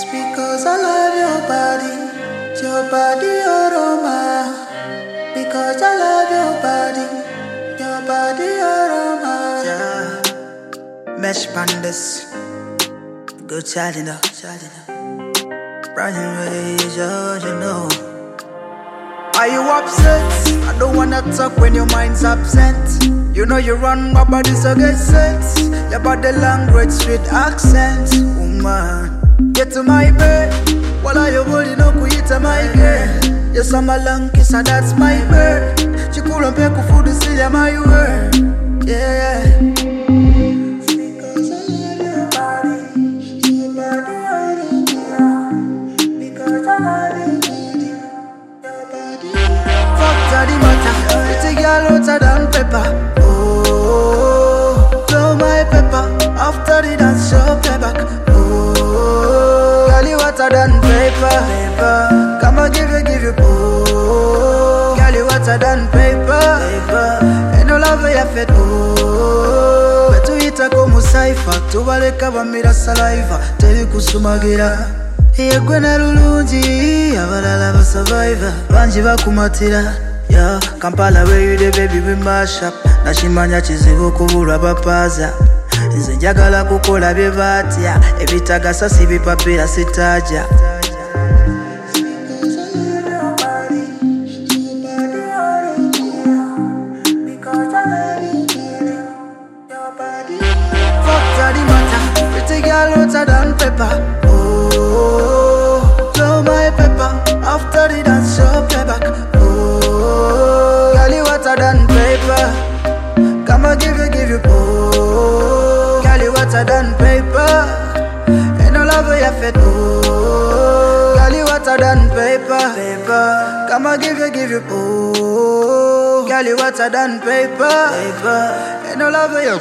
because I love your body aroma. Because I love your body aroma. Yeah, mesh pandas, good child enough. Running ways, you know. Are you upset? I don't wanna talk when your mind's absent. You know you run my body so get set. Your body language, sweet accent. Woman, get to my bed. While I you holding no kuita my girl. Yes, I'm a long kiss and that's my bird. Chikula mpeku food see my word. Yeah. Because I love your body because I love your body. Fuck daddy matter, pretty girl hotter than pepper. Oh, blow my pepper after the dance show playback. Oh, girl you hotter than paper. Come on give you. Oh, girl you hotter than paper. Ain't no love ya fet. Oh, betu ita como saifa. Tubaleka bamira saliva. Teli kusumagira. Yegwe na lulungi. Abalala ba survivor. Banji bakumatira. Yeah, Kampala where you the baby we mash up. Nashimanya chizibu kubulwa bapaza. Nze njagala kukola bye batya. Ebitagasa si bipapira sitaja. Hotter than pepper. Oh, blow my pepper after the dance show playback. Oh, girl you hotter than paper. Come on give you. Oh, girl you hotter than paper. Ain't no love ya fet. Oh, girl you hotter than paper. Come on give you. Oh, girl you hotter than paper. Ain't no love ya.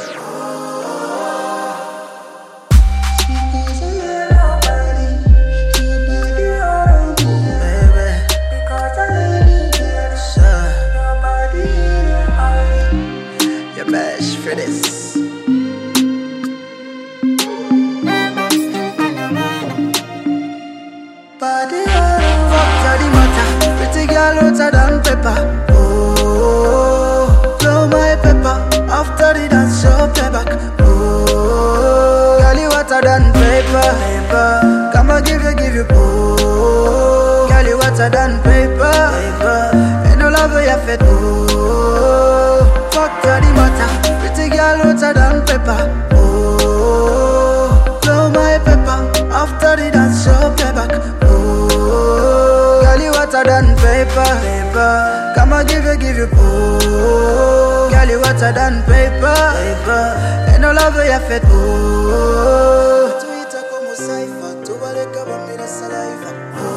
Mesh for this. Body fuck daddy matter. Pretty girl hotter than pepper. Oh, blow my pepper after the dance show playback. Oh, girl you hotter than paper. Come on give you. Oh, girl you hotter than paper. Ain't no love ya fet. Oh, fuck daddy matter. Pretty girl hotter than pepper. Oh, blow my pepper after the dance show playback. Oh, girl you hotter than paper. Come on give you. Oh, girl you hotter than paper. Ain't no love ya fet. Oh, Twitter como saifa. Tubaleka bamira saliva.